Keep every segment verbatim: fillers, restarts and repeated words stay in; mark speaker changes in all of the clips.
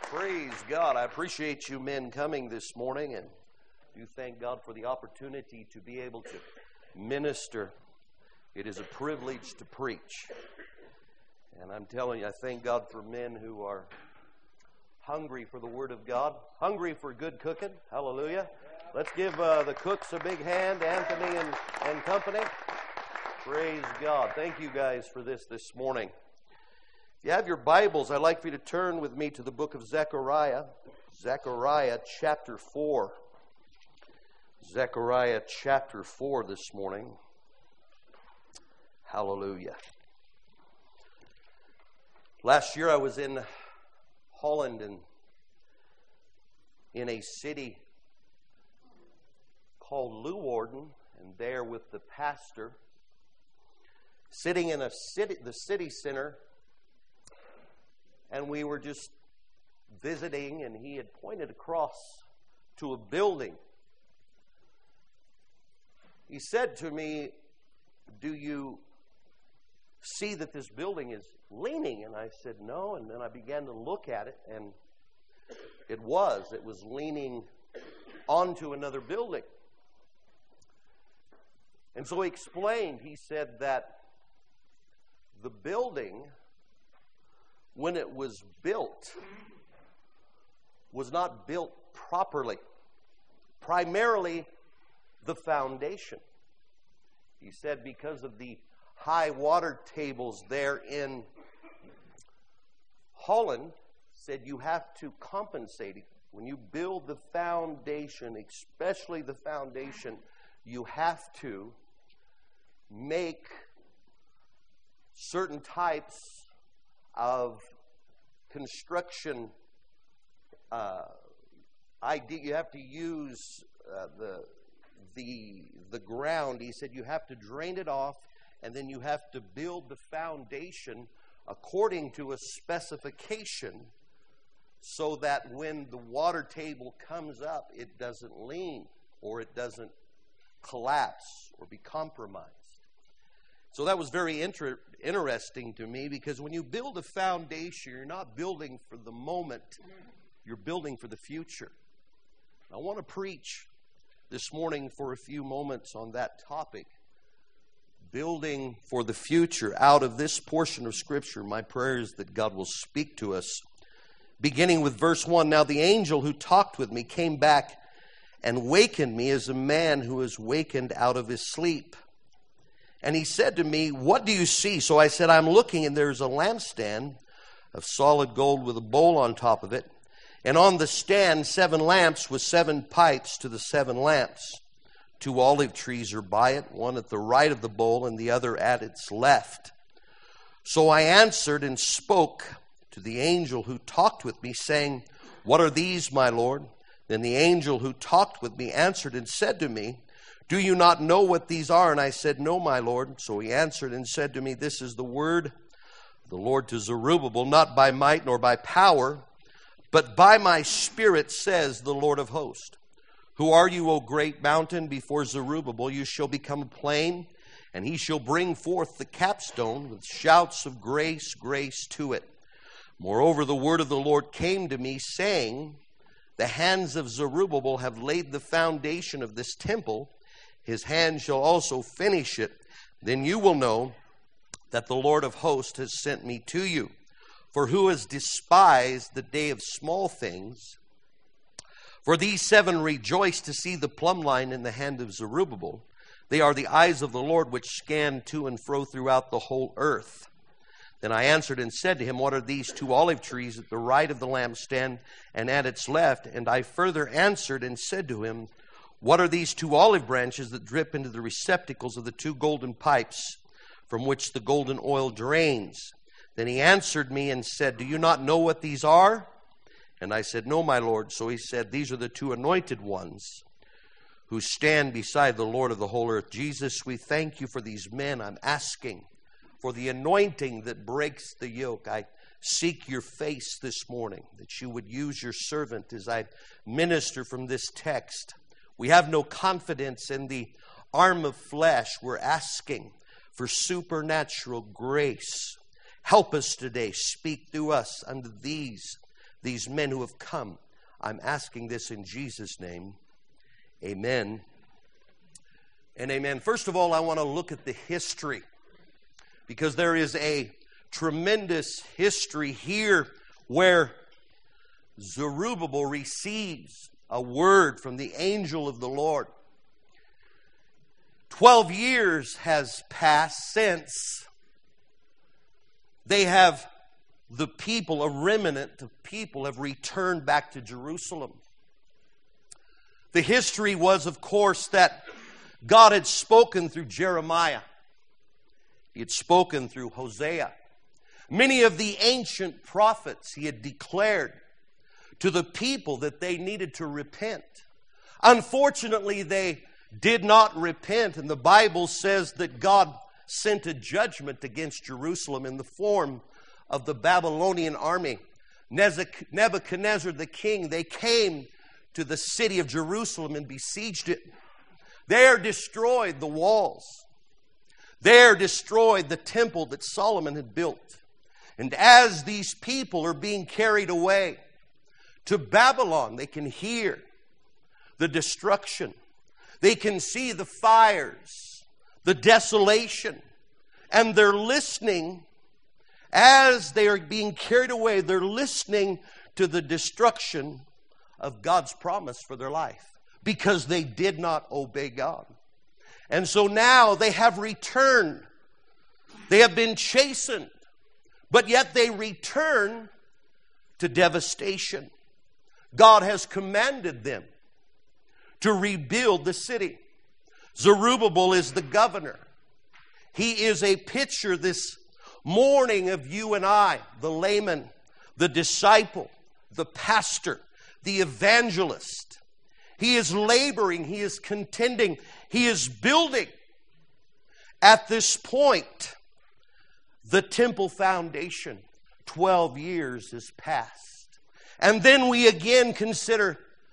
Speaker 1: Praise God. I appreciate you men coming this morning, and do thank God for the opportunity to be able to minister. It is a privilege to preach. And I'm telling you, I thank God for men who are hungry for the Word of God, hungry for good cooking. Hallelujah. Let's give uh, the cooks a big hand, Anthony and, and company. Praise God. Thank you guys for this this morning. If you have your Bibles, I'd like for you to turn with me to the book of Zechariah. Zechariah chapter four. Zechariah chapter four this morning. Hallelujah. Last year I was in Holland and in a city called Leeuwarden, and there with the pastor, sitting in a city, the city center, and we were just visiting, and he had pointed across to a building. He said to me, "Do you see that this building is leaning?" And I said, "No." And then I began to look at it, and it was. It was leaning onto another building. And so he explained, he said that the building, when it was built, was not built properly. Primarily, the foundation. He said because of the high water tables there in Holland, said you have to compensate. When you build the foundation, especially the foundation, you have to make certain types of construction uh, idea. You have to use uh, the the the ground. He said you have to drain it off, and then you have to build the foundation according to a specification, so that when the water table comes up, it doesn't lean or it doesn't collapse or be compromised. So that was very inter- interesting to me, because when you build a foundation, you're not building for the moment, you're building for the future. I want to preach this morning for a few moments on that topic, building for the future. Out of this portion of Scripture, my prayer is that God will speak to us. Beginning with verse one, "Now the angel who talked with me came back and wakened me as a man who is wakened out of his sleep. And he said to me, 'What do you see?' So I said, 'I'm looking, and there's a lampstand of solid gold with a bowl on top of it. And on the stand, seven lamps with seven pipes to the seven lamps. Two olive trees are by it, one at the right of the bowl and the other at its left.' So I answered and spoke to the angel who talked with me, saying, 'What are these, my Lord?' Then the angel who talked with me answered and said to me, 'Do you not know what these are?' And I said, 'No, my Lord.' So he answered and said to me, 'This is the word of the Lord to Zerubbabel, not by might nor by power, but by my Spirit, says the Lord of hosts. Who are you, O great mountain? Before Zerubbabel you shall become a plain, and he shall bring forth the capstone with shouts of grace, grace to it. Moreover, the word of the Lord came to me, saying, The hands of Zerubbabel have laid the foundation of this temple. His hand shall also finish it. Then you will know that the Lord of hosts has sent me to you. For who has despised the day of small things? For these seven rejoice to see the plumb line in the hand of Zerubbabel. They are the eyes of the Lord which scan to and fro throughout the whole earth.' Then I answered and said to him, 'What are these two olive trees at the right of the lampstand and at its left?' And I further answered and said to him, 'What are these two olive branches that drip into the receptacles of the two golden pipes from which the golden oil drains?' Then he answered me and said, 'Do you not know what these are?' And I said, 'No, my Lord.' So he said, 'These are the two anointed ones who stand beside the Lord of the whole earth.' Jesus, we thank you for these men. I'm asking for the anointing that breaks the yoke. I seek your face this morning, that you would use your servant as I minister from this text. We have no confidence in the arm of flesh. We're asking for supernatural grace. Help us today. Speak through us unto these these men who have come. I'm asking this in Jesus' name. Amen and amen. First of all, I want to look at the history, because there is a tremendous history here where Zerubbabel receives a word from the angel of the Lord. Twelve years has passed since they have, the people, a remnant of people have returned back to Jerusalem. The history was, of course, that God had spoken through Jeremiah. He had spoken through Hosea. Many of the ancient prophets He had declared to the people that they needed to repent. Unfortunately, they did not repent, and the Bible says that God sent a judgment against Jerusalem in the form of the Babylonian army. Nebuchadnezzar the king, they came to the city of Jerusalem and besieged it. There destroyed the walls. There destroyed the temple that Solomon had built. And as these people are being carried away to Babylon, they can hear the destruction. They can see the fires, the desolation, and they're listening. As they are being carried away, they're listening to the destruction of God's promise for their life, because they did not obey God. And so now they have returned. They have been chastened, but yet they return to devastation. God has commanded them to rebuild the city. Zerubbabel is the governor. He is a picture this morning of you and I, the layman, the disciple, the pastor, the evangelist. He is laboring, he is contending, he is building. At this point, the temple foundation, twelve years has passed. And then we again consider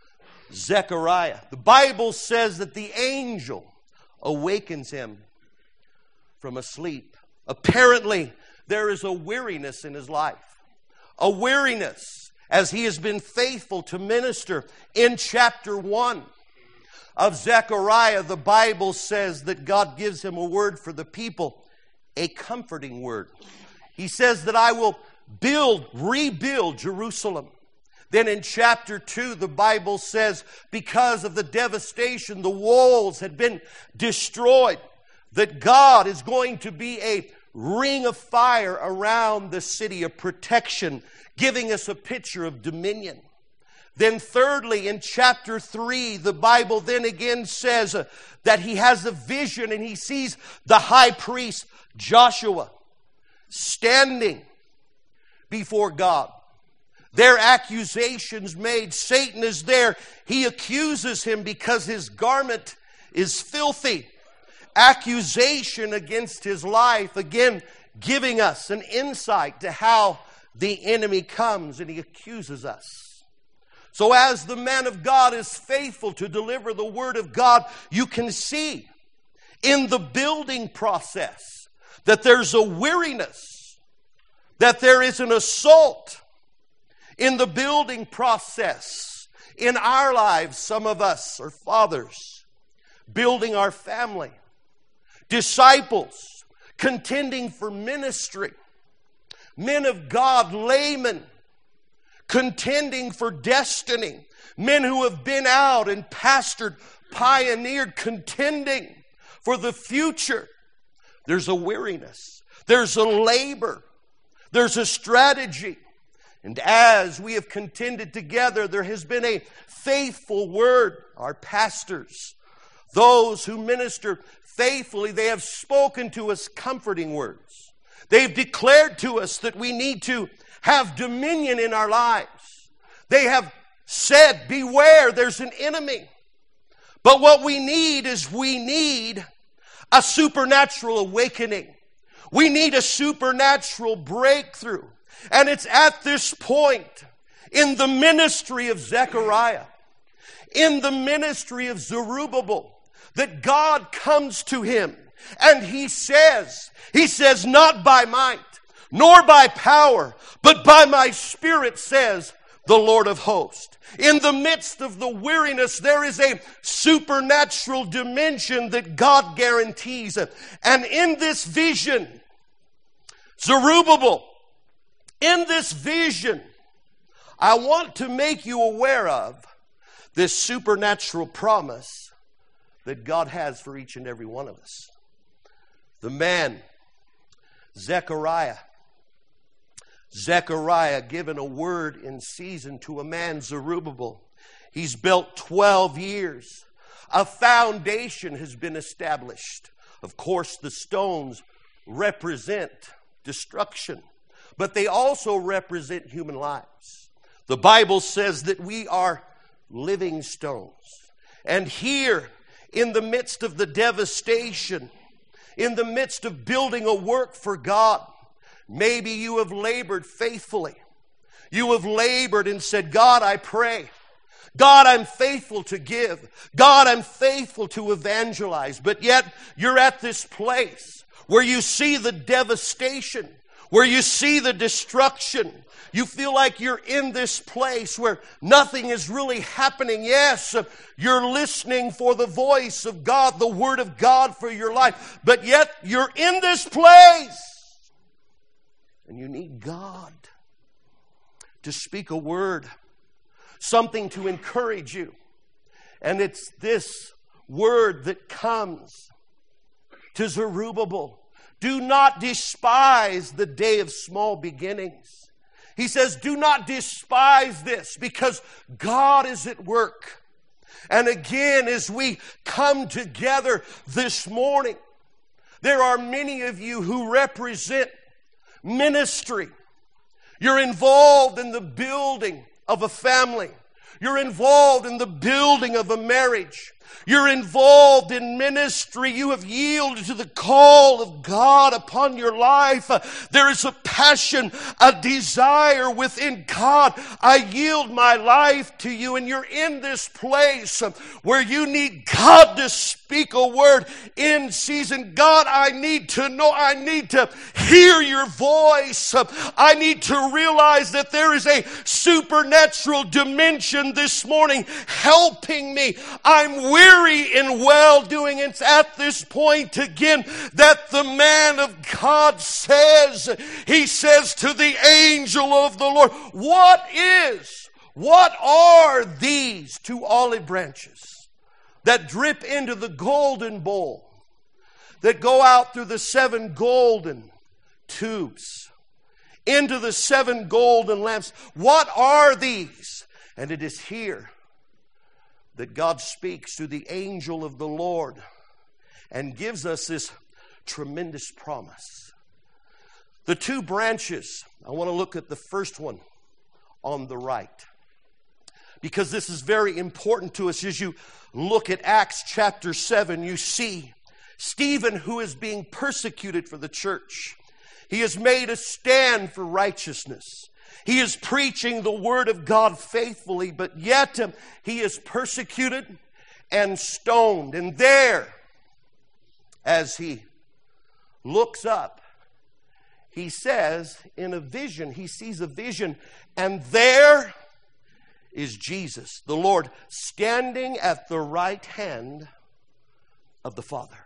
Speaker 1: Zechariah. The Bible says that the angel awakens him from a sleep. Apparently, there is a weariness in his life. A weariness as he has been faithful to minister. In chapter one of Zechariah, the Bible says that God gives him a word for the people, a comforting word. He says that I will build, rebuild Jerusalem. Then in chapter two, the Bible says because of the devastation, the walls had been destroyed, that God is going to be a ring of fire around the city of protection, giving us a picture of dominion. Then thirdly, in chapter three, the Bible then again says uh, that he has a vision and he sees the high priest Joshua standing before God. Their accusations made. Satan is there. He accuses him because his garment is filthy. Accusation against his life. Again, giving us an insight to how the enemy comes and he accuses us. So as the man of God is faithful to deliver the word of God, you can see in the building process that there's a weariness, that there is an assault in the building process. In our lives, some of us are fathers, building our family, disciples, contending for ministry, men of God, laymen, contending for destiny, men who have been out and pastored, pioneered, contending for the future. There's a weariness. There's a labor. There's a strategy. And as we have contended together, there has been a faithful word. Our pastors, those who minister faithfully, they have spoken to us comforting words. They've declared to us that we need to have dominion in our lives. They have said, beware, there's an enemy. But what we need is we need a supernatural awakening. We need a supernatural breakthrough. And it's at this point in the ministry of Zechariah, in the ministry of Zerubbabel, that God comes to him and he says, he says, not by might, nor by power, but by my Spirit, says the Lord of hosts. In the midst of the weariness, there is a supernatural dimension that God guarantees. And in this vision, Zerubbabel, in this vision, I want to make you aware of this supernatural promise that God has for each and every one of us. The man, Zechariah, Zechariah given a word in season to a man, Zerubbabel. He's built twelve years. A foundation has been established. Of course, the stones represent destruction, but they also represent human lives. The Bible says that we are living stones. And here, in the midst of the devastation, in the midst of building a work for God, maybe you have labored faithfully. You have labored and said, God, I pray. God, I'm faithful to give. God, I'm faithful to evangelize. But yet, you're at this place where you see the devastation, where you see the destruction. You feel like you're in this place where nothing is really happening. Yes, you're listening for the voice of God, the Word of God for your life. But yet, you're in this place. And you need God to speak a word, something to encourage you. And it's this word that comes to Zerubbabel. Do not despise the day of small beginnings. He says, do not despise this, because God is at work. And again, as we come together this morning, there are many of you who represent ministry. You're involved in the building of a family. You're involved in the building of a marriage. You're involved in ministry. You have yielded to the call of God upon your life. There is a passion, a desire within God. I yield my life to you, and you're in this place where you need God to speak a word in season. God, I need to know, I need to hear your voice. I need to realize that there is a supernatural dimension this morning helping me. I'm weary in well-doing. It's at this point again that the man of God says, he says to the angel of the Lord, what is, what are these two olive branches that drip into the golden bowl, that go out through the seven golden tubes, into the seven golden lamps? What are these? And it is here that God speaks to the angel of the Lord and gives us this tremendous promise. The two branches, I want to look at the first one on the right, because this is very important to us. As you look at Acts chapter seven, you see Stephen, who is being persecuted for the church. He has made a stand for righteousness. He is preaching the word of God faithfully, but yet um, he is persecuted and stoned. And there, as he looks up, he says in a vision, he sees a vision, and there is Jesus, the Lord, standing at the right hand of the Father.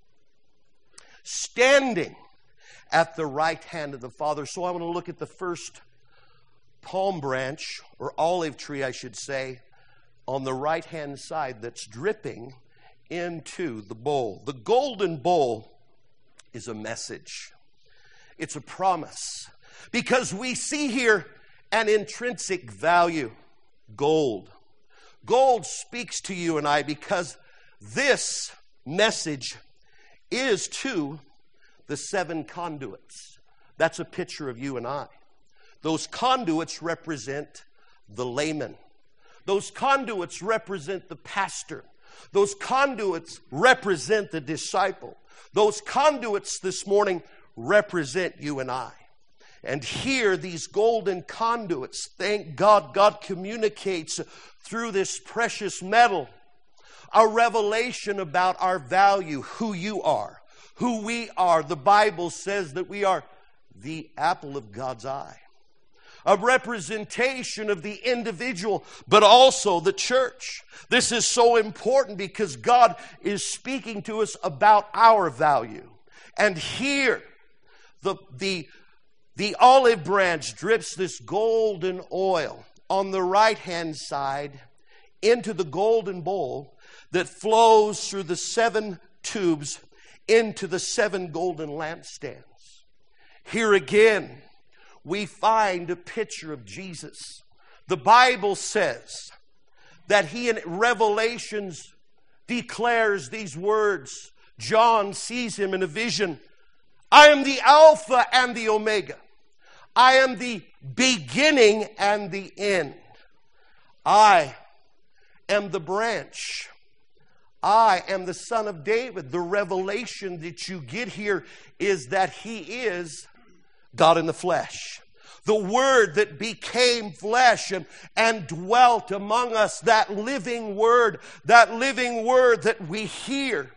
Speaker 1: Standing at the right hand of the Father. So I want to look at the first palm branch, or olive tree, I should say, on the right-hand side that's dripping into the bowl. The golden bowl is a message. It's a promise. Because we see here an intrinsic value. Gold. Gold speaks to you and I because this message is to the seven conduits. That's a picture of you and I. Those conduits represent the layman. Those conduits represent the pastor. Those conduits represent the disciple. Those conduits this morning represent you and I. And here, these golden conduits, thank God, God communicates through this precious metal a revelation about our value, who you are, who we are. The Bible says that we are the apple of God's eye. a representation of the individual, but also the church. This is so important because God is speaking to us about our value. And here, the, the, the olive branch drips this golden oil on the right-hand side into the golden bowl that flows through the seven tubes into the seven golden lampstands. Here again, we find a picture of Jesus. The Bible says that he in Revelations declares these words. John sees him in a vision. I am the Alpha and the Omega. I am the beginning and the end. I am the branch. I am the Son of David. The revelation that you get here is that he is God in the flesh. The Word that became flesh and, and dwelt among us. That living Word. That living Word that we hear.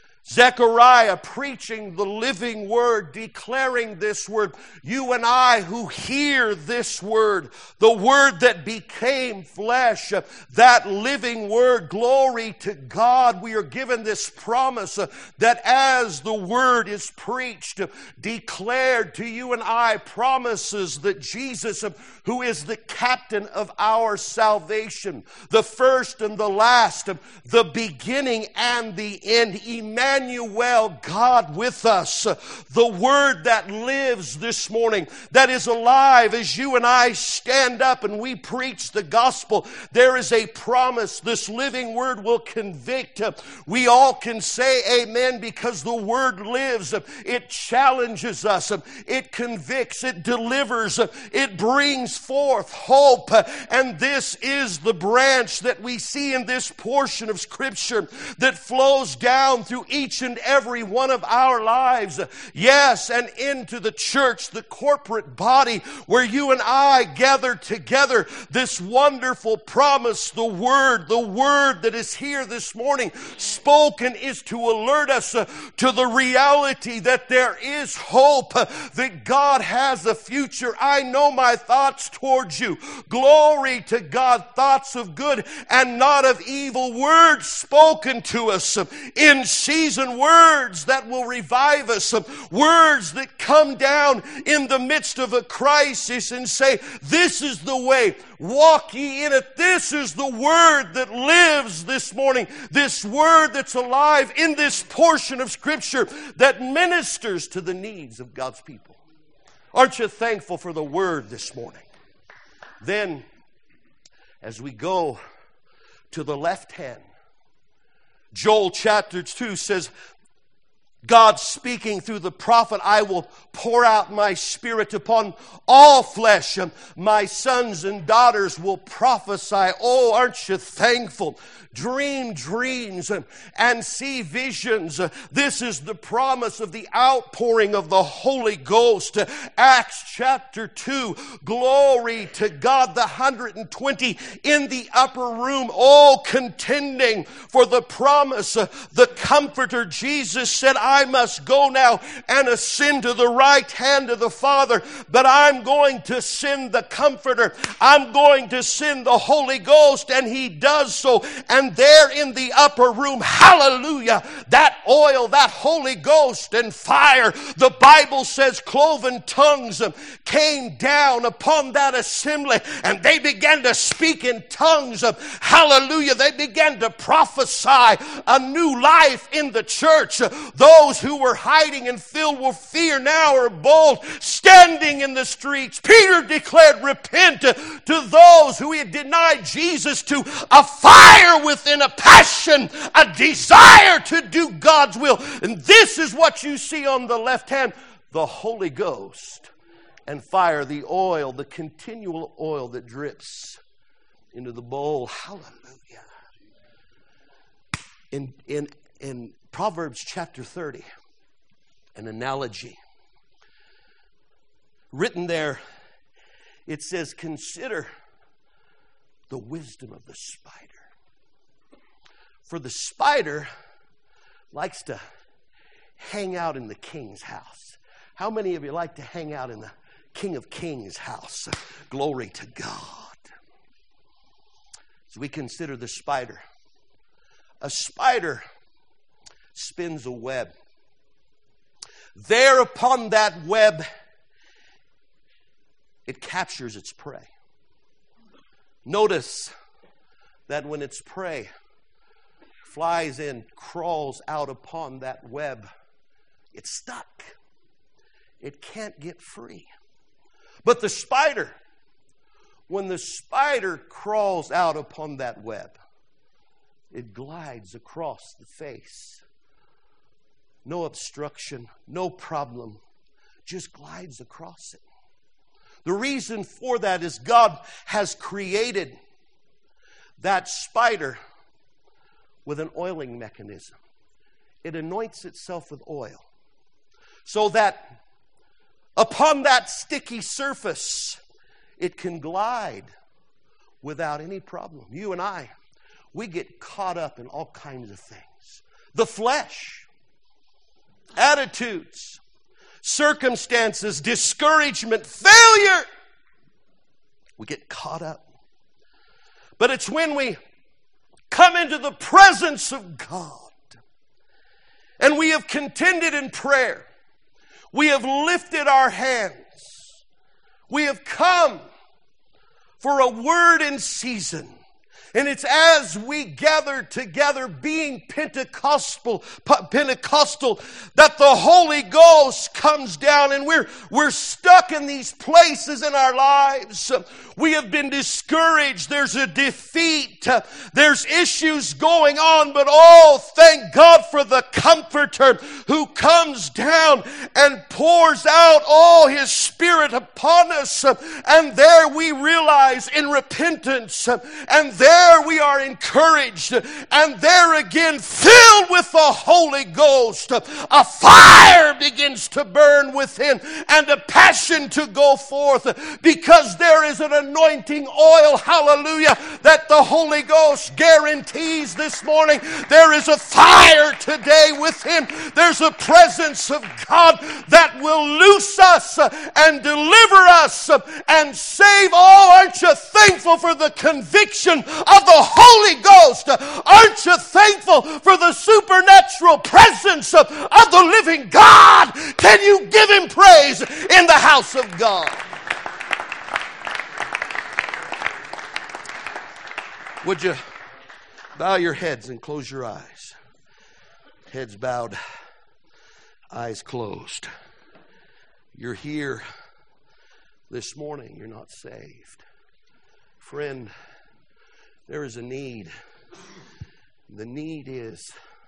Speaker 1: Zechariah preaching the living Word, declaring this Word. You and I who hear this Word, the Word that became flesh, that living Word, glory to God. We are given this promise that as the Word is preached, declared to you and I, promises that Jesus, who is the captain of our salvation, the first and the last, the beginning and the end, Emmanuel, Emmanuel, God with us, the Word that lives this morning, that is alive as you and I stand up and we preach the gospel. There is a promise. This living Word will convict. We all can say amen because the Word lives. It challenges us. It convicts. It delivers. It brings forth hope. And this is the branch that we see in this portion of Scripture that flows down through each and every one of our lives. Yes, and into the church, the corporate body where you and I gather together. This wonderful promise, the Word, the Word that is here this morning, spoken is to alert us uh, to the reality that there is hope, uh, that God has a future. I know my thoughts towards you. Glory to God, thoughts of good and not of evil, words spoken to us uh, in season, words that will revive us, words that come down in the midst of a crisis and say, this is the way, walk ye in it. This is the Word that lives this morning, this Word that's alive in this portion of Scripture that ministers to the needs of God's people. Aren't you thankful for the Word this morning? Then, as we go to the left hand, Joel chapter two says, God speaking through the prophet, I will pour out my Spirit upon all flesh. My sons and daughters will prophesy. Oh, aren't you thankful? Dream dreams and see visions. This is the promise of the outpouring of the Holy Ghost. Acts chapter two. Glory to God. The one hundred twenty in the upper room, all contending for the promise. The Comforter, Jesus said, I must go now and ascend to the right hand of the Father, but I'm going to send the Comforter. I'm going to send the Holy Ghost, and He does so. And there in the upper room, hallelujah, that oil, that Holy Ghost and fire, the Bible says cloven tongues came down upon that assembly, and they began to speak in tongues. Hallelujah. They began to prophesy a new life in the church. Those who were hiding and filled with fear now are bold, standing in the streets. Peter declared, repent to those who had denied Jesus, to a fire within, a passion, a desire to do God's will. And this is what you see on the left hand, the Holy Ghost and fire, the oil, the continual oil that drips into the bowl. Hallelujah. In, in, in Proverbs chapter thirty, an analogy written there, it says, consider the wisdom of the spider. For the spider likes to hang out in the king's house. How many of you like to hang out in the King of Kings' house. Glory to God. As we consider the spider, a spider spins a web. There upon that web, it captures its prey. Notice that when its prey flies in, crawls out upon that web, it's stuck. It can't get free. But the spider, when the spider crawls out upon that web, it glides across the face. No obstruction, no problem, just glides across it. The reason for that is God has created that spider with an oiling mechanism. It anoints itself with oil so that upon that sticky surface, it can glide without any problem. You and I, we get caught up in all kinds of things. The flesh, attitudes, circumstances, discouragement, failure. We get caught up. But it's when we come into the presence of God and we have contended in prayer, we have lifted our hands, we have come for a word in season. And it's as we gather together being Pentecostal, Pentecostal that the Holy Ghost comes down, and we're, we're stuck in these places in our lives. We have been discouraged. There's a defeat. There's issues going on. But oh, thank God for the Comforter who comes down and pours out all His Spirit upon us. And there we realize in repentance, and there we are encouraged, and there again, filled with the Holy Ghost, a fire begins to burn within and a passion to go forth, because there is an anointing oil, hallelujah, that the Holy Ghost guarantees this morning. There is a fire today within. There's a presence of God that will loose us and deliver us and save. Oh, aren't you thankful for the conviction of the Holy Ghost? Aren't you thankful for the supernatural presence of, of the living God? Can you give Him praise in the house of God? Would you bow your heads and close your eyes? Heads bowed, eyes closed. You're here this morning. You're not saved. Friend, there is a need. The need is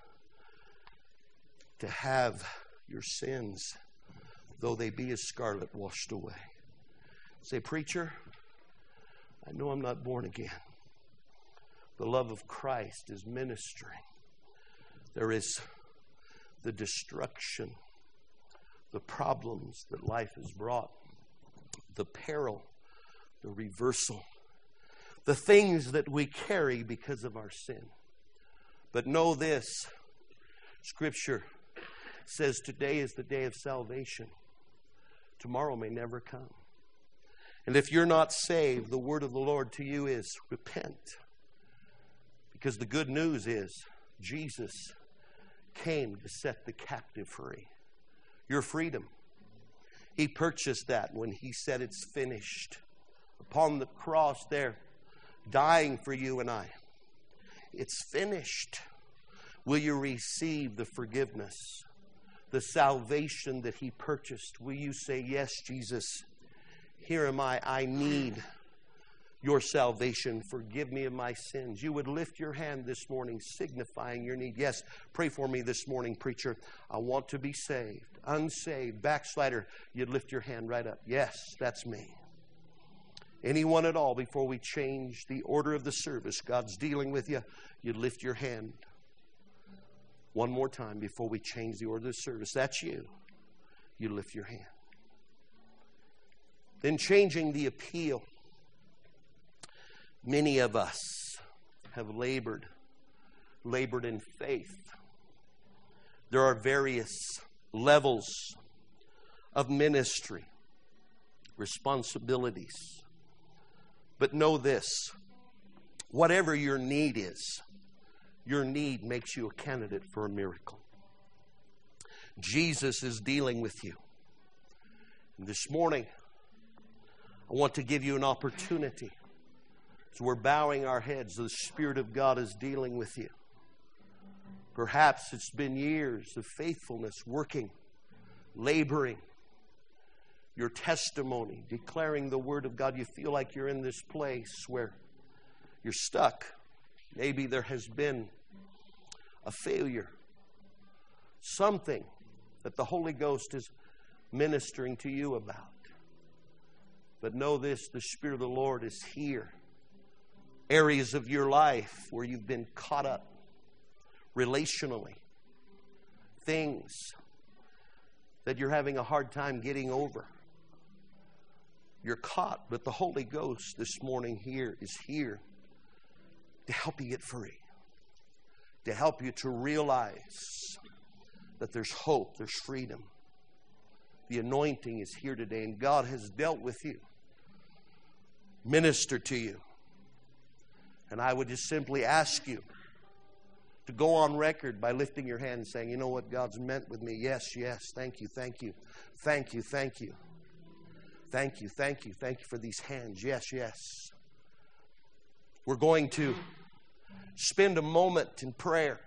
Speaker 1: to have your sins, though they be as scarlet, washed away. Say, preacher, I know I'm not born again. The love of Christ is ministering. There is the destruction, the problems that life has brought, the peril, the reversal, the things that we carry because of our sin. But know this, Scripture says today is the day of salvation. Tomorrow may never come. And if you're not saved, the word of the Lord to you is repent. Because the good news is Jesus came to set the captive free. Your freedom. He purchased that when He said it's finished. Upon the cross there, dying for you and I. It's finished. Will you receive the forgiveness, the salvation that He purchased? Will you say, yes, Jesus, here am I. I need your salvation. Forgive me of my sins. You would lift your hand this morning signifying your need. Yes, pray for me this morning, preacher. I want to be saved. Unsaved, backslider, you'd lift your hand right up. Yes, that's me. Anyone at all, before we change the order of the service, God's dealing with you, you'd lift your hand. One more time before we change the order of the service. That's you. You lift your hand. Then changing the appeal. Many of us have labored, labored in faith. There are various levels of ministry. responsibilities. But know this, whatever your need is, your need makes you a candidate for a miracle. Jesus is dealing with you. And this morning, I want to give you an opportunity. As we're bowing our heads, the Spirit of God is dealing with you. Perhaps it's been years of faithfulness, working, laboring, your testimony, declaring the Word of God. You feel like you're in this place where you're stuck. Maybe there has been a failure. Something that the Holy Ghost is ministering to you about. But know this, the Spirit of the Lord is here. Areas of your life where you've been caught up relationally. Things that you're having a hard time getting over. You're caught, but the Holy Ghost this morning here is here to help you get free. To help you to realize that there's hope, there's freedom. The anointing is here today, and God has dealt with you, ministered to you. And I would just simply ask you to go on record by lifting your hand and saying, you know what God's meant with me? Yes, yes, thank you, thank you, thank you, thank you. Thank you, thank you, thank you for these hands. Yes, yes. We're going to spend a moment in prayer.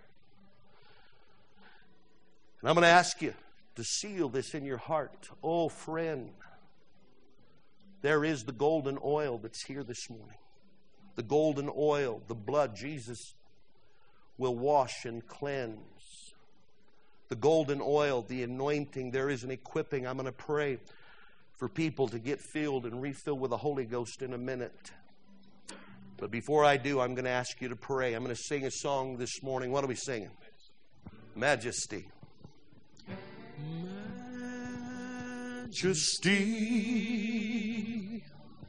Speaker 1: And I'm going to ask you to seal this in your heart. Oh, friend, there is the golden oil that's here this morning. The golden oil, the blood, Jesus will wash and cleanse. The golden oil, the anointing, there is an equipping. I'm going to pray for people to get filled and refilled with the Holy Ghost in a minute. But before I do, I'm going to ask you to pray. I'm going to sing a song this morning. What are we singing? Majesty. Majesty.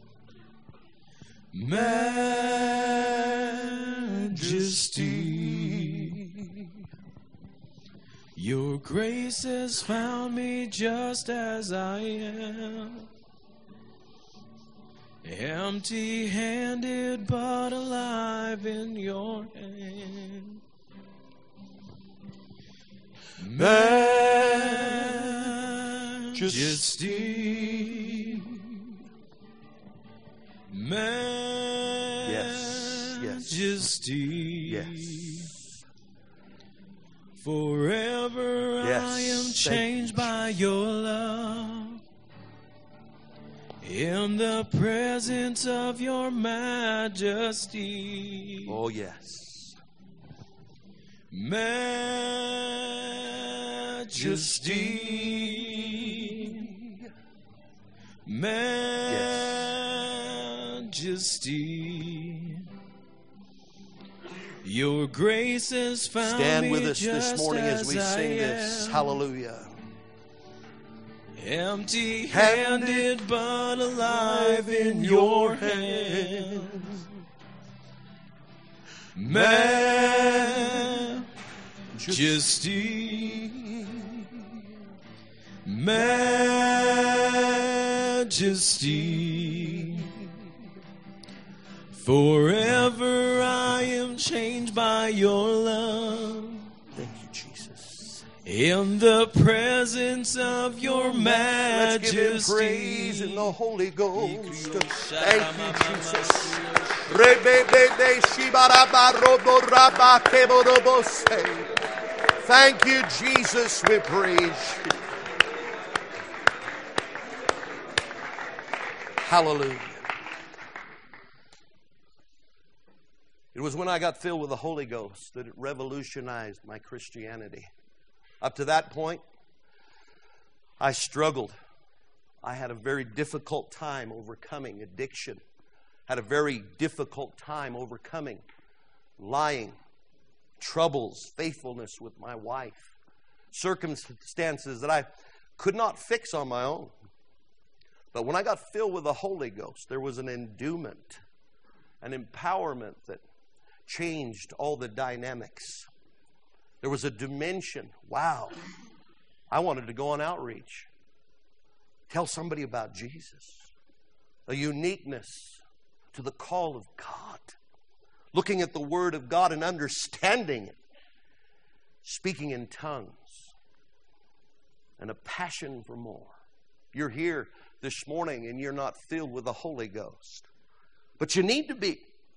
Speaker 1: Majesty.
Speaker 2: Your grace has found me just as I am, empty-handed but alive in your hand. Majesty. Majesty.
Speaker 1: Yes. Yes.
Speaker 2: Forever
Speaker 1: yes.
Speaker 2: I am changed by your love. In the presence of your majesty.
Speaker 1: Oh, yes.
Speaker 2: Majesty. Majesty. Your grace has found
Speaker 1: Stand
Speaker 2: me
Speaker 1: with us
Speaker 2: just
Speaker 1: this morning as we
Speaker 2: as
Speaker 1: sing
Speaker 2: I
Speaker 1: this.
Speaker 2: am.
Speaker 1: Hallelujah.
Speaker 2: Empty-handed but alive in your hands. Majesty. Majesty. Forever I am changed by your love.
Speaker 1: Thank you, Jesus.
Speaker 2: In the presence of your majesty.
Speaker 1: Let's give him praise in the Holy Ghost. Thank you, Jesus. Thank you, Jesus. We praise you. Hallelujah. It was when I got filled with the Holy Ghost that it revolutionized my Christianity. Up to that point, I struggled. I had a very difficult time overcoming addiction. Had a very difficult time overcoming lying, troubles, faithfulness with my wife. Circumstances that I could not fix on my own. But when I got filled with the Holy Ghost, there was an endowment, an empowerment that changed all the dynamics. There was a dimension. Wow. I wanted to go on outreach. Tell somebody about Jesus. a uniqueness to the call of God. Looking at the Word of God and understanding it. Speaking in tongues. And a passion for more. You're here this morning and you're not filled with the Holy Ghost. But you need to be.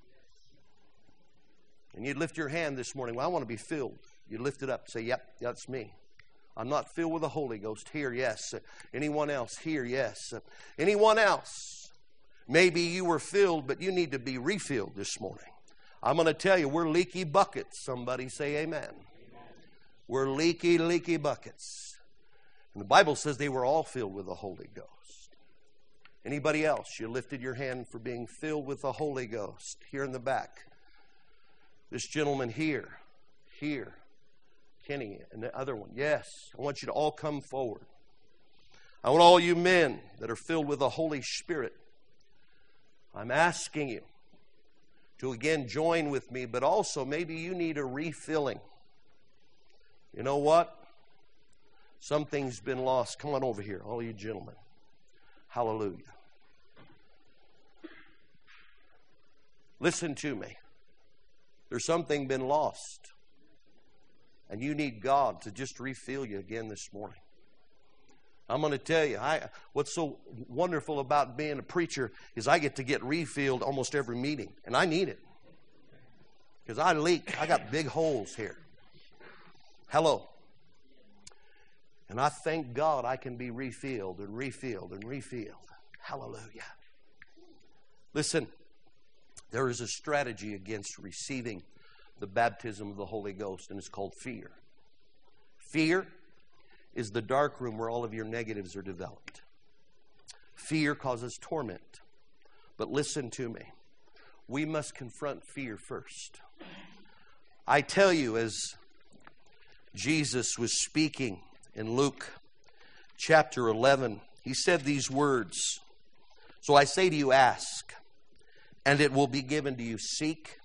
Speaker 1: And you'd lift your hand this morning. Well, I want to be filled. You lift it up and say, yep, that's me. I'm not filled with the Holy Ghost. Here, yes. Anyone else? Here, yes. Anyone else? Maybe you were filled, but you need to be refilled this morning. I'm going to tell you, we're leaky buckets. Somebody say amen. Amen. We're leaky, leaky buckets. And the Bible says they were all filled with the Holy Ghost. Anybody else? You lifted your hand for being filled with the Holy Ghost. Here in the back. This gentleman here. Here. Kenny and the other one. Yes. I want you to all come forward. I want all you men that are filled with the Holy Spirit. I'm asking you to again join with me, but also maybe you need a refilling. You know what? Something's been lost. Come on over here, all you gentlemen. Hallelujah. Listen to me. There's something been lost. And you need God to just refill you again this morning. I'm going to tell you, I, what's so wonderful about being a preacher is I get to get refilled almost every meeting. And I need it. Because I leak. I got big holes here. Hello. And I thank God I can be refilled and refilled and refilled. Hallelujah. Listen, there is a strategy against receiving the baptism of the Holy Ghost, and it's called fear. Fear is the dark room where all of your negatives are developed. Fear causes torment. But listen to me. We must confront fear first. I tell you, as Jesus was speaking in Luke chapter eleven, he said these words. So I say to you, ask, and it will be given to you. Seek,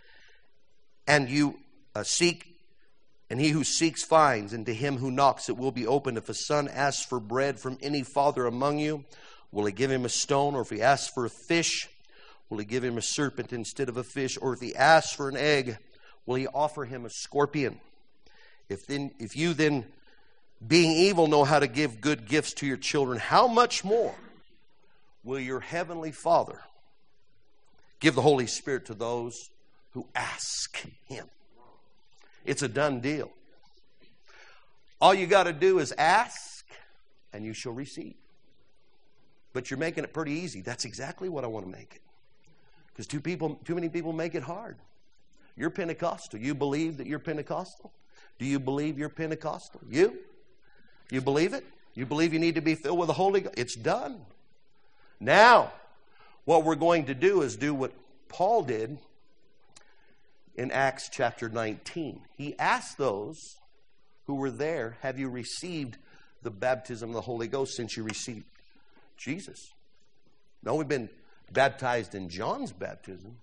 Speaker 1: and you uh, seek, and he who seeks finds, and to him who knocks it will be opened. If a son asks for bread from any father among you, will he give him a stone? Or if he asks for a fish, will he give him a serpent instead of a fish? Or if he asks for an egg, will he offer him a scorpion? If then, if you then, being evil, know how to give good gifts to your children, how much more will your heavenly Father give the Holy Spirit to those who ask Him? It's a done deal. All you got to do is ask, and you shall receive. But you're making it pretty easy. That's exactly what I want to make it. Because too people, too many people make it hard. You're Pentecostal. You believe that you're Pentecostal? Do you believe you're Pentecostal? You? You believe it? You believe you need to be filled with the Holy Ghost? It's done. Now, what we're going to do is do what Paul did in Acts chapter nineteen. He asked those who were there, have you received the baptism of the Holy Ghost since you received Jesus? No, we've been baptized in John's baptism.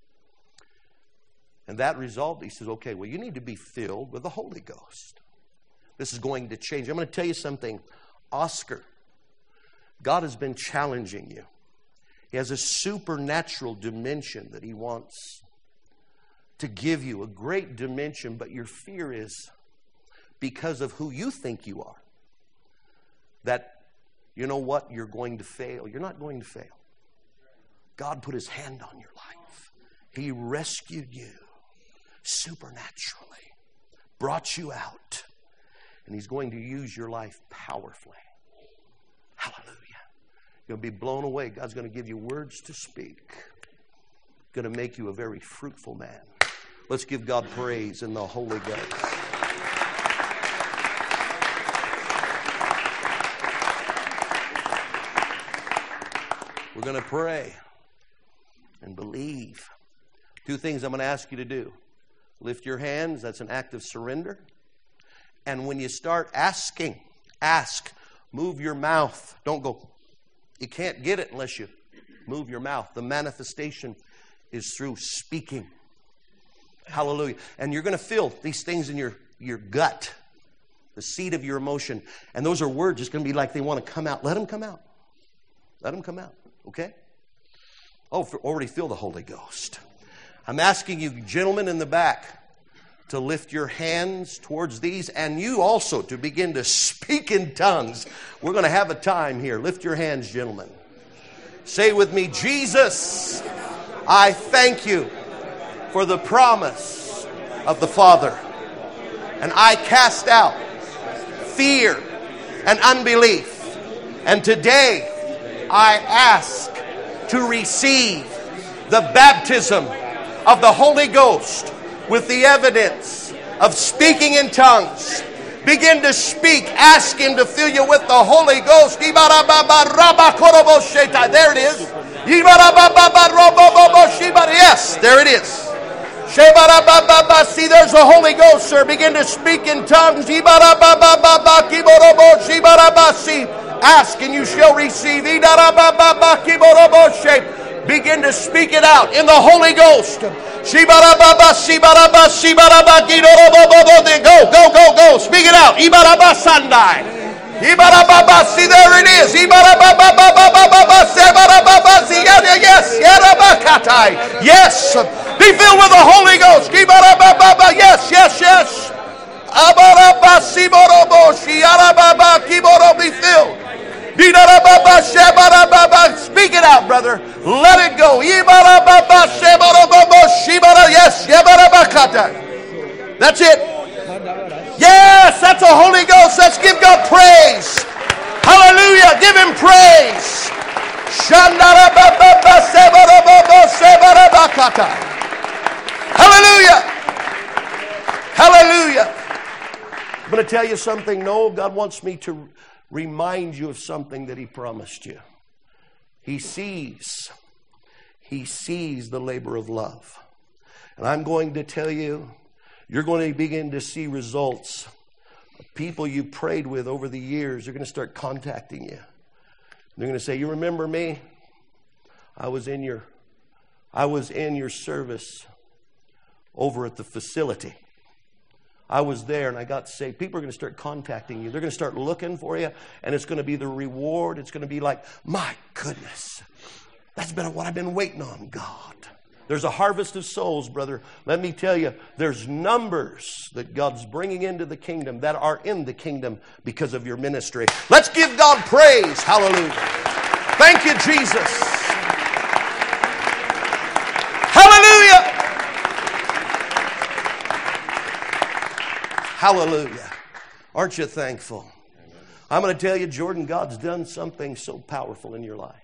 Speaker 1: And that resolved, he says, okay, well, you need to be filled with the Holy Ghost. This is going to change. I'm going to tell you something. Oscar, God has been challenging you. He has a supernatural dimension that He wants to give you, a great dimension, but your fear is because of who you think you are. That, you know what, you're going to fail. You're not going to fail. God put His hand on your life. He rescued you supernaturally, brought you out, and He's going to use your life powerfully. Hallelujah. You'll be blown away. God's going to give you words to speak. Going to make you a very fruitful man. Let's give God praise in the Holy Ghost. We're going to pray and believe. Two things I'm going to ask you to do. Lift your hands. That's an act of surrender. And when you start asking, ask. Move your mouth. Don't go. You can't get it unless you move your mouth. The manifestation is through speaking. Hallelujah. And you're going to feel these things in your, your gut. The seed of your emotion. And those are words. It's going to be like they want to come out. Let them come out. Let them come out. Okay? Oh, for, already feel the Holy Ghost. I'm asking you, gentlemen in the back, to lift your hands towards these, and you also to begin to speak in tongues. We're going to have a time here. Lift your hands, gentlemen. Say with me, Jesus, I thank you for the promise of the Father. And I cast out fear and unbelief. And today I ask to receive the baptism of the Holy Ghost with the evidence of speaking in tongues. Begin to speak. Ask Him to fill you with the Holy Ghost. There it is. Yes, there it is. See, there's the Holy Ghost, sir. Begin to speak in tongues. Ask and you shall receive. Begin to speak it out in the Holy Ghost. Go, go, go, go. Speak it out. See, there it is. Yes, yes. Be filled with the Holy Ghost. Yes, yes, yes. Be filled. Speak it out, brother. Let it go. Yes. That's it. Yes, that's the Holy Ghost. Let's give God praise. Hallelujah. Give Him praise. Hallelujah. Hallelujah. I'm going to tell you something. No, God wants me to remind you of something that He promised you. He sees. He sees the labor of love. And I'm going to tell you, you're going to begin to see results. People you prayed with over the years are going to start contacting you. They're going to say, you remember me? I was in your, I was in your service over at the facility. I was there and I got saved. People are going to start contacting you. They're going to start looking for you, and it's going to be the reward. It's going to be like, my goodness, that's been what I've been waiting on, God. There's a harvest of souls, brother. Let me tell you, there's numbers that God's bringing into the kingdom that are in the kingdom because of your ministry. Let's give God praise. Hallelujah. Thank you, Jesus. Hallelujah. Hallelujah. Aren't you thankful? I'm going to tell you, Jordan, God's done something so powerful in your life.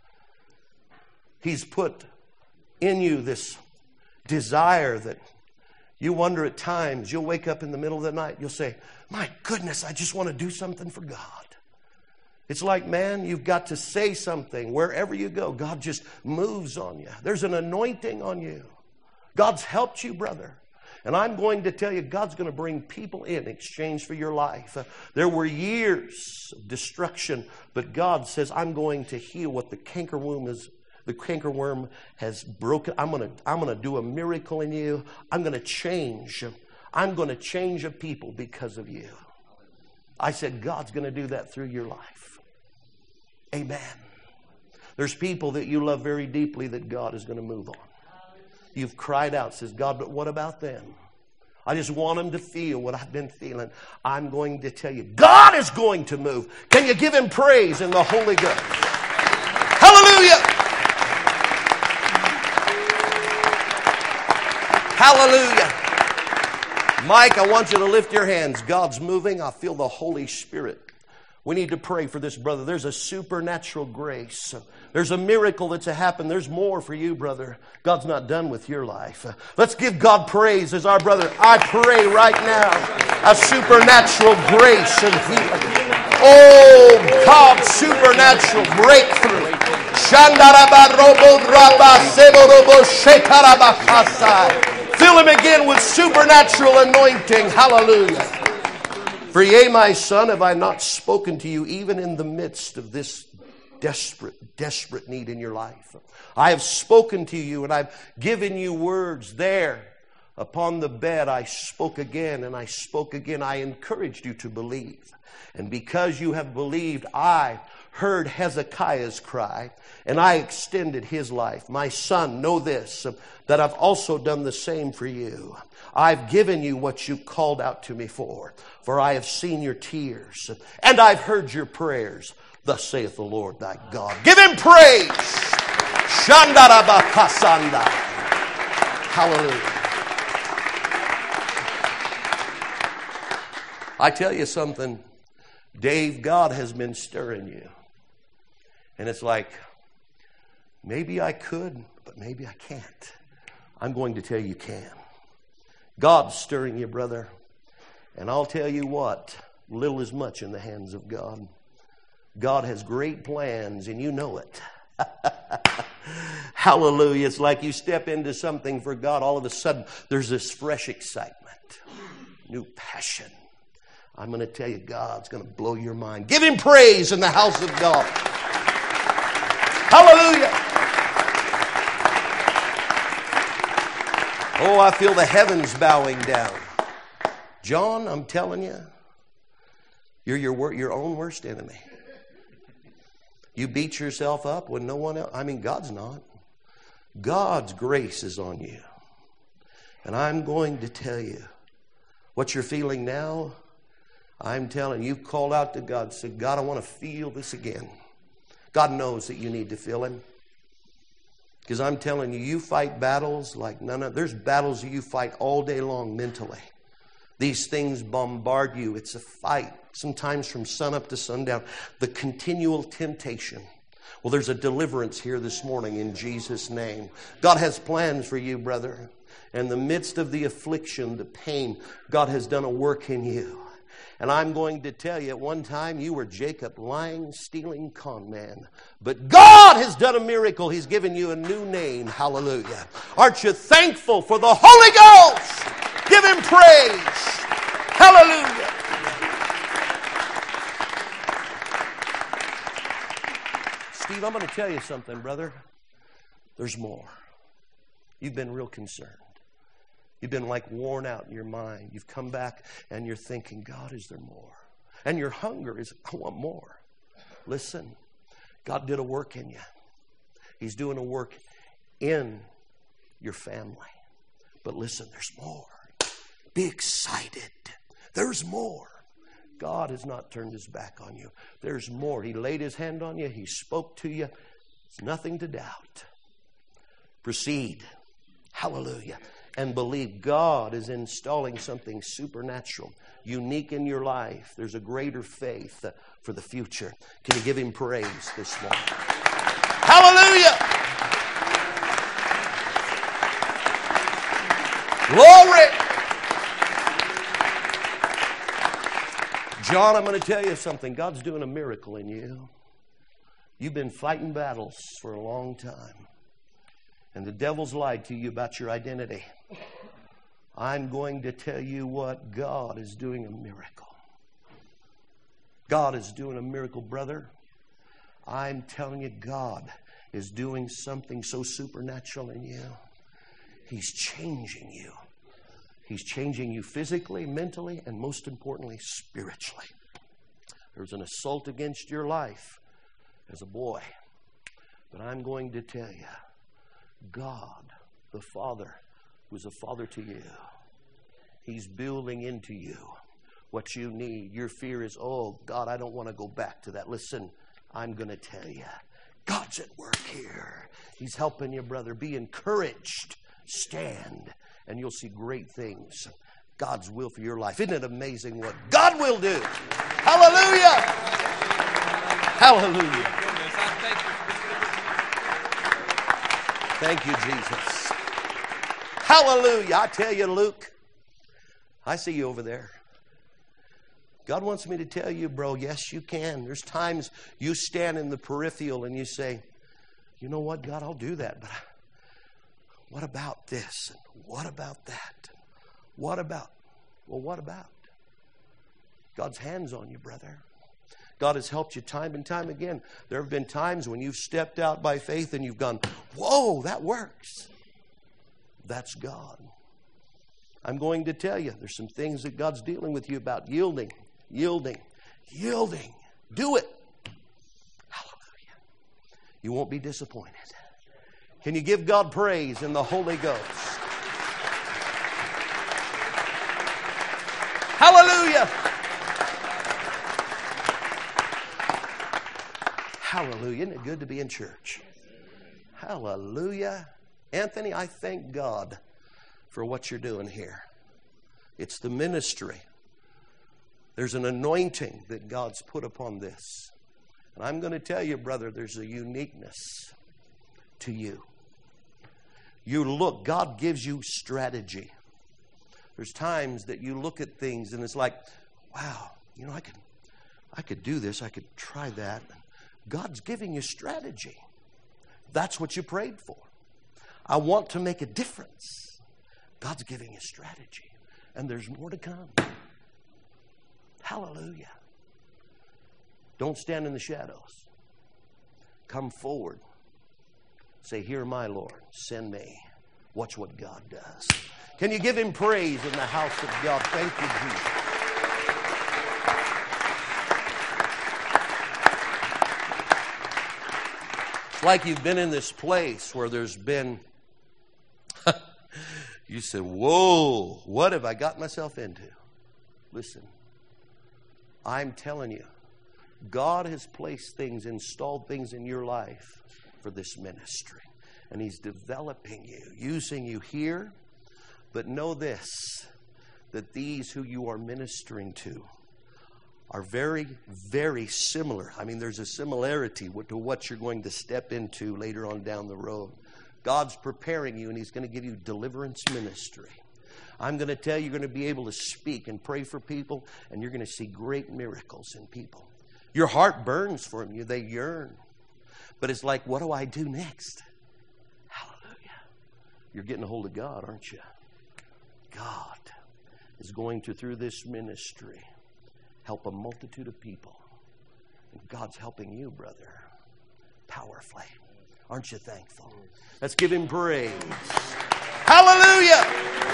Speaker 1: He's put in you this desire that you wonder at times, you'll wake up in the middle of the night, you'll say, my goodness, I just want to do something for God. It's like, man, you've got to say something. Wherever you go, God just moves on you. There's an anointing on you. God's helped you, brother. And I'm going to tell you, God's going to bring people in exchange for your life. Uh, there were years of destruction, but God says, I'm going to heal what the cankerworm is. The cankerworm has broken. I'm going to, I'm going to do a miracle in you. I'm going to change. I'm going to change a people because of you. I said, God's going to do that through your life. Amen. There's people that you love very deeply that God is going to move on. You've cried out, says God, but what about them? I just want them to feel what I've been feeling. I'm going to tell you, God is going to move. Can you give Him praise in the Holy Ghost? Hallelujah. Hallelujah. Mike, I want you to lift your hands. God's moving. I feel the Holy Spirit. We need to pray for this brother. There's a supernatural grace. There's a miracle that's happened. There's more for you, brother. God's not done with your life. Let's give God praise as our brother. I pray right now a supernatural grace and healing. Oh, God, supernatural breakthrough. Fill him again with supernatural anointing. Hallelujah. For yea, my son, have I not spoken to you even in the midst of this desperate, desperate need in your life? I have spoken to you and I've given you words there Upon the bed I spoke again and I spoke again. I encouraged you to believe. And because you have believed, I heard Hezekiah's cry and I extended his life. My son, know this, that I've also done the same for you. I've given you what you called out to me for. For I have seen your tears and I've heard your prayers. Thus saith the Lord thy God. Give him praise. Shandarabakasanda. Hallelujah. I tell you something, Dave, God has been stirring you. And it's like, maybe I could, but maybe I can't. I'm going to tell you you can. God's stirring you, brother. And I'll tell you what, little is much in the hands of God. God has great plans, and you know it. Hallelujah. It's like you step into something for God, all of a sudden there's this fresh excitement, new passion. I'm going to tell you, God's going to blow your mind. Give him praise in the house of God. Hallelujah. Oh, I feel the heavens bowing down. John, I'm telling you, you're your, your own worst enemy. You beat yourself up when no one else, I mean, God's not. God's grace is on you. And I'm going to tell you, what you're feeling now, I'm telling you, you've called out to God, said, God, I want to feel this again. God knows that you need to feel him. Because I'm telling you, you fight battles like none of, there's battles that you fight all day long mentally. These things bombard you. It's a fight, sometimes from sunup to sundown. The continual temptation. Well, there's a deliverance here this morning in Jesus' name. God has plans for you, brother. In the midst of the affliction, the pain, God has done a work in you. And I'm going to tell you, at one time you were Jacob, lying, stealing, con man. But God has done a miracle. He's given you a new name. Hallelujah. Aren't you thankful for the Holy Ghost? Give him praise. Hallelujah. Steve, I'm going to tell you something, brother. There's more. You've been real concerned. You've been like worn out in your mind. You've come back and you're thinking, God, is there more? And your hunger is, I want more. Listen, God did a work in you. He's doing a work in your family. But listen, there's more. Be excited. There's more. God has not turned his back on you. There's more. He laid his hand on you. He spoke to you. It's nothing to doubt. Proceed. Hallelujah. And believe God is installing something supernatural, unique in your life. There's a greater faith for the future. Can you give him praise this morning? Hallelujah! Glory! John, I'm going to tell you something. God's doing a miracle in you. You've been fighting battles for a long time. And the devil's lied to you about your identity. I'm going to tell you what, God is doing a miracle. God is doing a miracle, brother. I'm telling you, God is doing something so supernatural in you. He's changing you. He's changing you physically, mentally, and most importantly, spiritually. There was an assault against your life as a boy. But I'm going to tell you, God, the Father, who's a father to you, he's building into you what you need. Your fear is, oh, God, I don't want to go back to that. Listen, I'm going to tell you, God's at work here. He's helping you, brother. Be encouraged. Stand, and you'll see great things. God's will for your life. Isn't it amazing what God will do? Hallelujah! Hallelujah! Thank you, Jesus. Hallelujah. I tell you, Luke, I see you over there. God wants me to tell you, bro, yes, you can. There's times you stand in the peripheral and you say, you know what, God, I'll do that, but what about this? What about that? What about? Well, what about? God's hands on you, brother. God has helped you time and time again. There have been times when you've stepped out by faith and you've gone, whoa, that works. That's God. I'm going to tell you, there's some things that God's dealing with you about. Yielding, yielding, yielding. Do it. Hallelujah. You won't be disappointed. Can you give God praise in the Holy Ghost? Hallelujah. Hallelujah. Isn't it good to be in church? Hallelujah. Anthony, I thank God for what you're doing here. It's the ministry. There's an anointing that God's put upon this. And I'm going to tell you, brother, there's a uniqueness to you. You look, God gives you strategy. There's times that you look at things and it's like, wow, you know, I could, I could do this. I could try that. God's giving you strategy. That's what you prayed for. I want to make a difference. God's giving you strategy. And there's more to come. Hallelujah. Don't stand in the shadows. Come forward. Say, here, my Lord, send me. Watch what God does. Can you give Him praise in the house of God? Thank you, Jesus. It's like you've been in this place where there's been, you said, whoa, what have I got myself into? Listen, I'm telling you, God has placed things, installed things in your life for this ministry. And He's developing you, using you here. But know this, that these who you are ministering to are very, very similar. I mean, there's a similarity to what you're going to step into later on down the road. God's preparing you, and He's going to give you deliverance ministry. I'm going to tell you, you're going to be able to speak and pray for people, and you're going to see great miracles in people. Your heart burns for them. They yearn. But it's like, what do I do next? Hallelujah. You're getting a hold of God, aren't you? God is going to, through this ministry, help a multitude of people. And God's helping you, brother, powerfully. Aren't you thankful? Let's give Him praise. Hallelujah!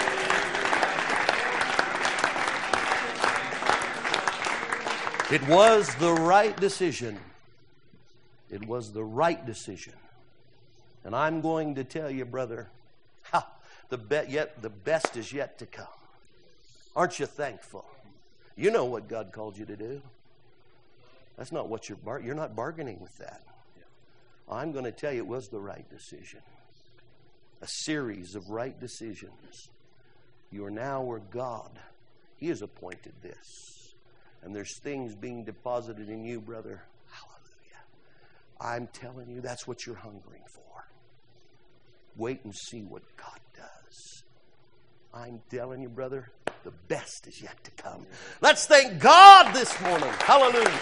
Speaker 1: It was the right decision. It was the right decision. And I'm going to tell you, brother, ha, the, be- yet, the best is yet to come. Aren't you thankful? You know what God called you to do. That's not what you're bar- you're not bargaining with that. I'm going to tell you, it was the right decision. A series of right decisions. You are now where God, He has appointed this. And there's things being deposited in you, brother. Hallelujah. I'm telling you, that's what you're hungering for. Wait and see what God does. I'm telling you, brother, the best is yet to come. Let's thank God this morning. Hallelujah.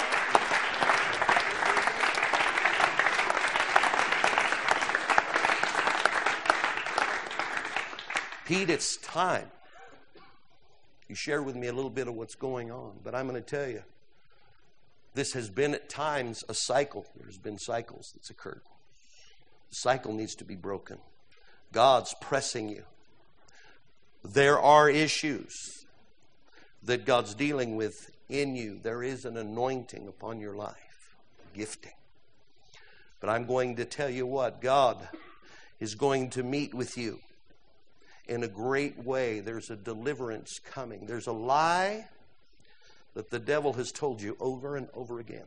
Speaker 1: Pete, it's time. You shared with me a little bit of what's going on, but I'm going to tell you, this has been at times a cycle. There's been cycles that's occurred. The cycle needs to be broken. God's pressing you. There are issues that God's dealing with in you. There is an anointing upon your life, gifting. But I'm going to tell you what, God is going to meet with you in a great way. There's a deliverance coming. There's a lie that the devil has told you over and over again.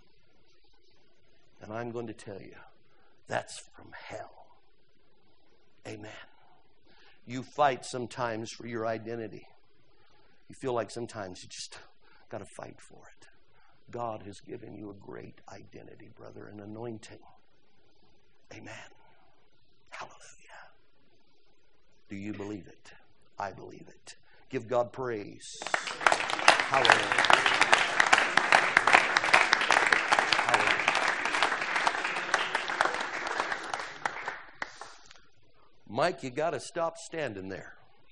Speaker 1: And I'm going to tell you, that's from hell. Amen. You fight sometimes for your identity. You feel like sometimes you just got to fight for it. God has given you a great identity, brother, an anointing. Amen. Hallelujah. Do you believe it? I believe it. Give God praise. Hallelujah. Hallelujah. Mike, you got to stop standing there.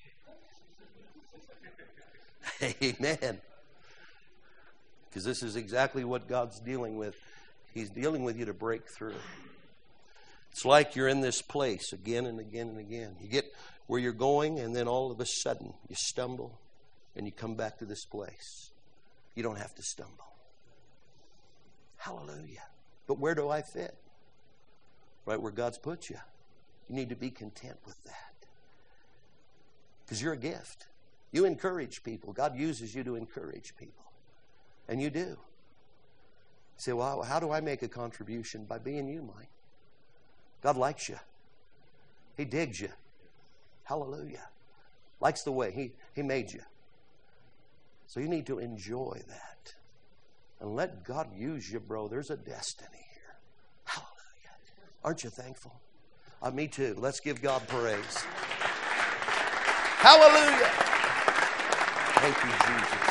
Speaker 1: Amen. Because this is exactly what God's dealing with. He's dealing with you to break through. It's It's like you're in this place again and again and again. You get where you're going, and then all of a sudden you stumble and you come back to this place. You don't have to stumble. Hallelujah. But where do I fit? Right where God's put you. You need to be content with that. Because you're a gift. You encourage people. God uses you to encourage people. And you do. You say, well, how do I make a contribution? By being you, Mike. God likes you. He digs you. Hallelujah. Likes the way He, he made you. So you need to enjoy that. And let God use you, bro. There's a destiny here. Hallelujah. Aren't you thankful? Uh, me too. Let's give God praise. Hallelujah. Thank you, Jesus.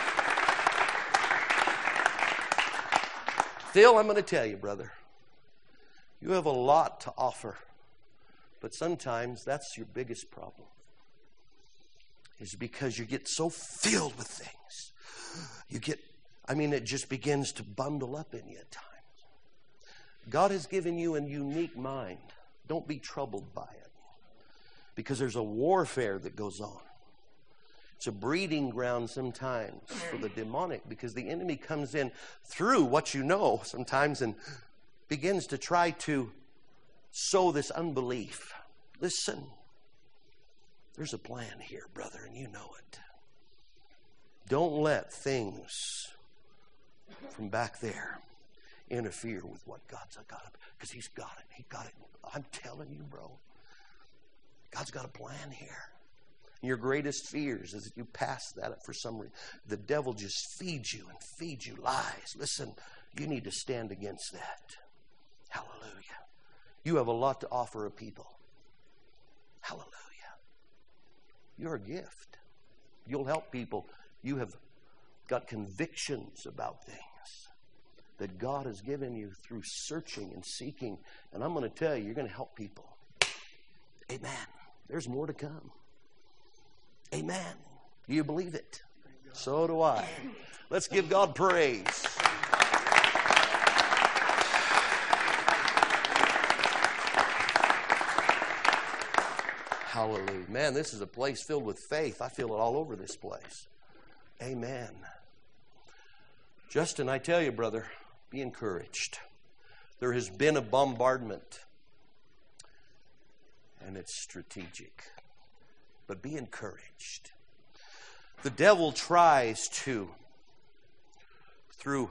Speaker 1: Still, I'm going to tell you, brother, you have a lot to offer. But sometimes that's your biggest problem. Is because you get so filled with things. You get, I mean, it just begins to bundle up in you at times. God has given you a unique mind. Don't be troubled by it. Because there's a warfare that goes on. It's a breeding ground sometimes for the demonic, because the enemy comes in through what you know sometimes and begins to try to sow this unbelief. Listen, there's a plan here, brother, and you know it. Don't let things from back there interfere with what God's got, because He's got it. He got it. I'm telling you, bro, God's got a plan here. Your greatest fears is that you pass that for some reason. The devil just feeds you and feeds you lies. Listen, you need to stand against that. Hallelujah. You have a lot to offer a people. Hallelujah. You're a gift. You'll help people. You have got convictions about things that God has given you through searching and seeking. And I'm going to tell you, you're going to help people. Amen. There's more to come. Amen. Do you believe it? So do I. Let's give God praise. Hallelujah. Man, this is a place filled with faith. I feel it all over this place. Amen. Justin, I tell you, brother, be encouraged. There has been a bombardment, and it's strategic. But be encouraged. The devil tries to, through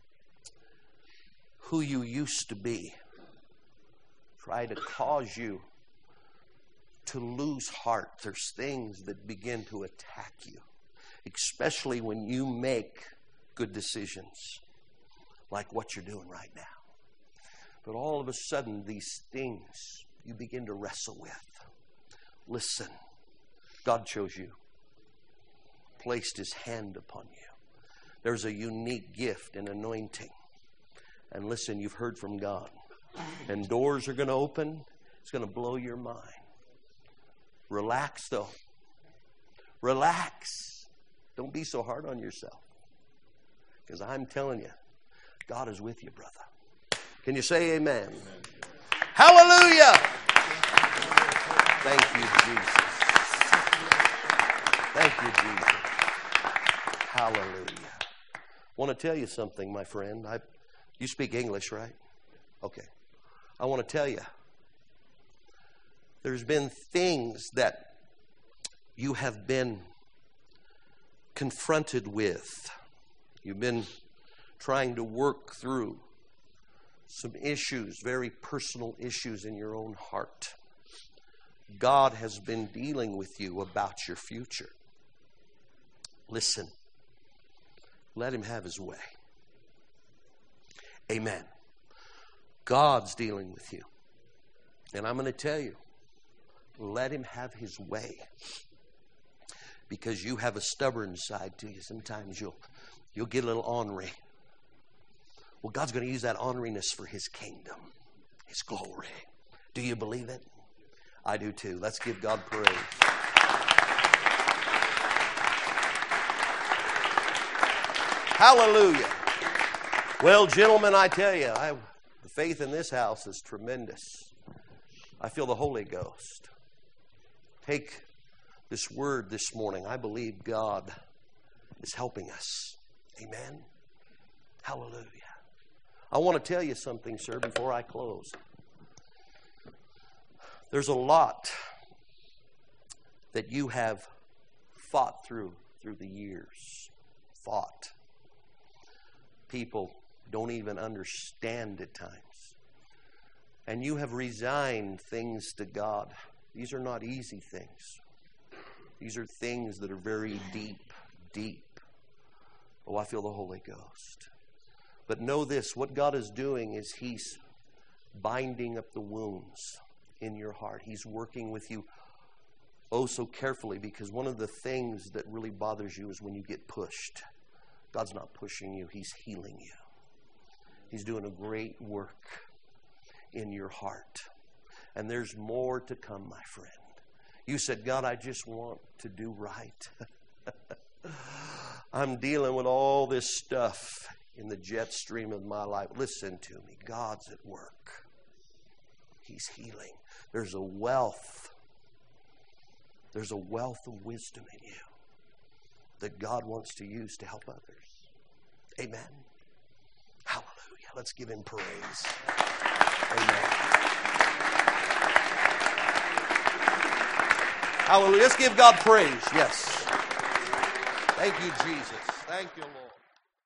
Speaker 1: who you used to be, try to cause you to lose heart. There's things that begin to attack you, especially when you make good decisions, like what you're doing right now. But all of a sudden, these things you begin to wrestle with. Listen. God chose you, placed His hand upon you. There's a unique gift and anointing. And listen, you've heard from God. And doors are going to open. It's going to blow your mind. Relax, though. Relax. Don't be so hard on yourself. Because I'm telling you, God is with you, brother. Can you say amen? Amen. Hallelujah! Thank you, Jesus. Thank you, Jesus. Hallelujah. I want to tell you something, my friend. I, you speak English, right? Okay. I want to tell you. There's been things that you have been confronted with. You've been trying to work through some issues, very personal issues in your own heart. God has been dealing with you about your future. Listen, let Him have His way. Amen. God's dealing with you. And I'm going to tell you, let Him have His way. Because you have a stubborn side to you. Sometimes you'll, you'll get a little ornery. Well, God's going to use that orneriness for His kingdom, His glory. Do you believe it? I do too. Let's give God praise. Hallelujah. Well, gentlemen, I tell you, I, The faith in this house is tremendous. I feel the Holy Ghost. Take this word this morning. I believe God is helping us. Amen. Hallelujah. I want to tell you something, sir, before I close. There's a lot that you have fought through through the years. Fought. People don't even understand at times. And you have resigned things to God. These are not easy things. These are things that are very deep, deep. Oh, I feel the Holy Ghost. But know this, what God is doing is He's binding up the wounds in your heart. He's working with you oh so carefully, because one of the things that really bothers you is when you get pushed. God's not pushing you, He's healing you. He's doing a great work in your heart. And there's more to come, my friend. You said, God, I just want to do right. I'm dealing with all this stuff in the jet stream of my life. Listen to me. God's at work. He's healing. There's a wealth. There's a wealth of wisdom in you that God wants to use to help others. Amen. Hallelujah. Let's give Him praise. Amen. Hallelujah. Let's give God praise. Yes. Thank you, Jesus. Thank you, Lord.